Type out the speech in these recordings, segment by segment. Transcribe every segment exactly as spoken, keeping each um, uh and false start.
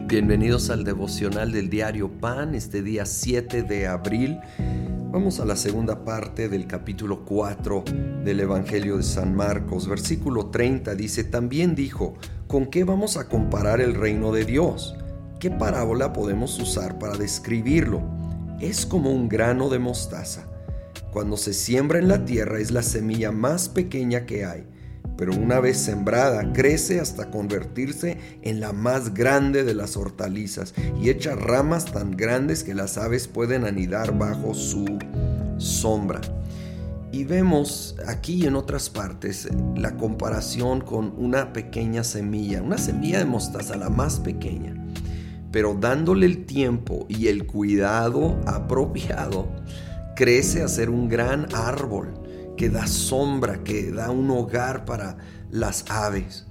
Bienvenidos al devocional del diario Pan, este día siete de abril. Vamos a la segunda parte del capítulo cuatro del Evangelio de San Marcos. Versículo treinta dice: también dijo, ¿con qué vamos a comparar el reino de Dios? ¿Qué parábola podemos usar para describirlo? Es como un grano de mostaza. Cuando se siembra en la tierra es la semilla más pequeña que hay, pero una vez sembrada crece hasta convertirse en la más grande de las hortalizas y echa ramas tan grandes que las aves pueden anidar bajo su sombra. Y vemos aquí y en otras partes la comparación con una pequeña semilla, una semilla de mostaza, la más pequeña, pero dándole el tiempo y el cuidado apropiado, crece a ser un gran árbol que da sombra, que da un hogar para las aves.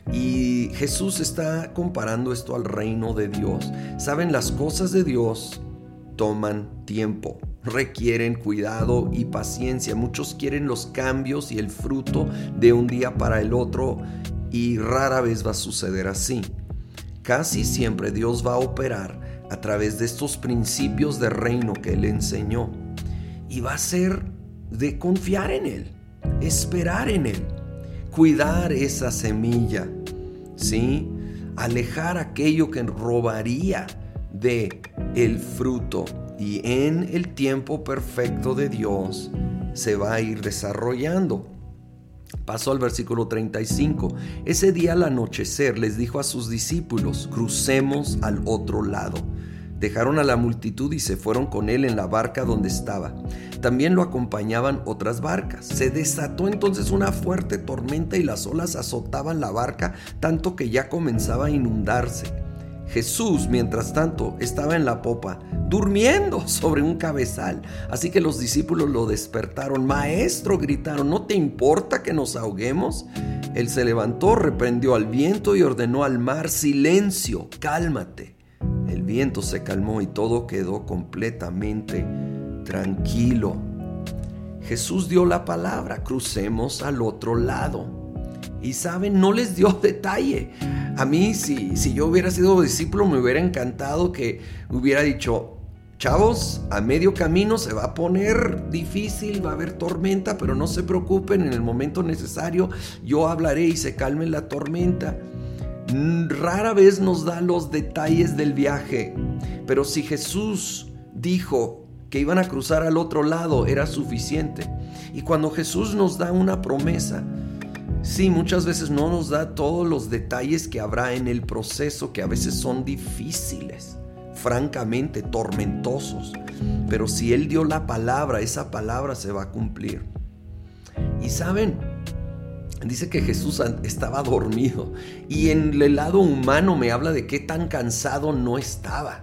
Y Jesús está comparando esto al reino de Dios. Saben, las cosas de Dios toman tiempo, requieren cuidado y paciencia. Muchos quieren los cambios y el fruto de un día para el otro, y rara vez va a suceder así. Casi siempre Dios va a operar a través de estos principios de reino que Él enseñó, y va a ser de confiar en Él, esperar en Él, cuidar esa semilla, ¿sí? Alejar aquello que robaría de el fruto, y en el tiempo perfecto de Dios se va a ir desarrollando. Paso al versículo treinta y cinco. Ese día al anochecer les dijo a sus discípulos: crucemos al otro lado. Dejaron a la multitud y se fueron con él en la barca donde estaba. También lo acompañaban otras barcas. Se desató entonces una fuerte tormenta y las olas azotaban la barca, tanto que ya comenzaba a inundarse. Jesús, mientras tanto, estaba en la popa, durmiendo sobre un cabezal. Así que los discípulos lo despertaron. Maestro, gritaron, ¿no te importa que nos ahoguemos? Él se levantó, reprendió al viento y ordenó al mar: silencio, cálmate. El viento se calmó y todo quedó completamente tranquilo. Jesús dio la palabra: crucemos al otro lado. Y saben, no les dio detalle. A mí, si, si yo hubiera sido discípulo, me hubiera encantado que hubiera dicho: chavos, a medio camino se va a poner difícil, va a haber tormenta, pero no se preocupen, en el momento necesario yo hablaré y se calme la tormenta. Rara vez nos da los detalles del viaje, pero si Jesús dijo que iban a cruzar al otro lado, era suficiente. Y cuando Jesús nos da una promesa, sí, muchas veces no nos da todos los detalles que habrá en el proceso, que a veces son difíciles, francamente tormentosos, pero si Él dio la palabra, esa palabra se va a cumplir. Y saben, dice que Jesús estaba dormido, y en el lado humano me habla de qué tan cansado no estaba.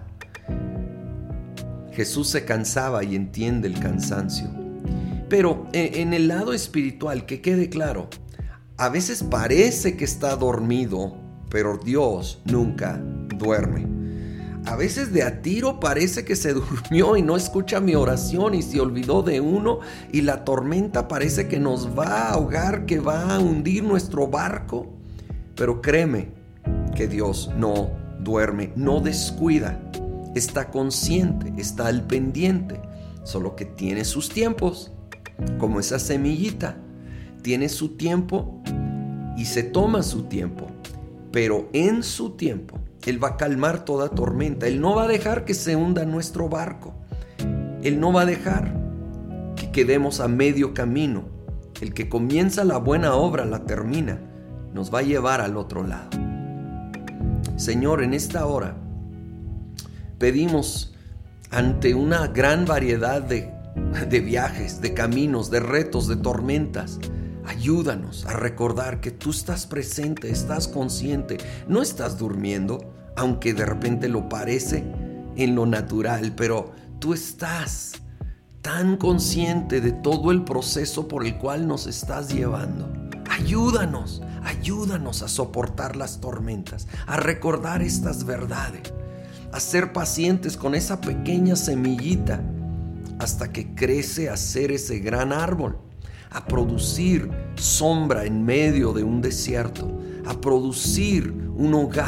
Jesús se cansaba y entiende el cansancio. Pero en el lado espiritual, que quede claro, a veces parece que está dormido, pero Dios nunca duerme. A veces de a tiro parece que se durmió y no escucha mi oración y se olvidó de uno, y la tormenta parece que nos va a ahogar, que va a hundir nuestro barco. Pero créeme que Dios no duerme, no descuida, está consciente, está al pendiente, solo que tiene sus tiempos, como esa semillita, tiene su tiempo y se toma su tiempo, pero en su tiempo Él va a calmar toda tormenta. Él no va a dejar que se hunda nuestro barco. Él no va a dejar que quedemos a medio camino. El que comienza la buena obra la termina. Nos va a llevar al otro lado. Señor, en esta hora pedimos, ante una gran variedad de, de viajes, de caminos, de retos, de tormentas, ayúdanos a recordar que tú estás presente, estás consciente, no estás durmiendo, aunque de repente lo parece en lo natural, pero tú estás tan consciente de todo el proceso por el cual nos estás llevando. Ayúdanos, ayúdanos a soportar las tormentas, a recordar estas verdades, a ser pacientes con esa pequeña semillita hasta que crece a ser ese gran árbol, a producir sombra en medio de un desierto, a producir un hogar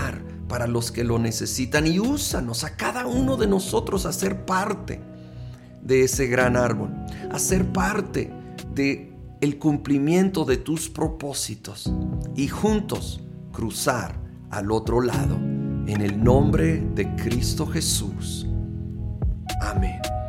para los que lo necesitan, y úsanos a cada uno de nosotros a ser parte de ese gran árbol, a ser parte de el cumplimiento de tus propósitos y juntos cruzar al otro lado en el nombre de Cristo Jesús. Amén.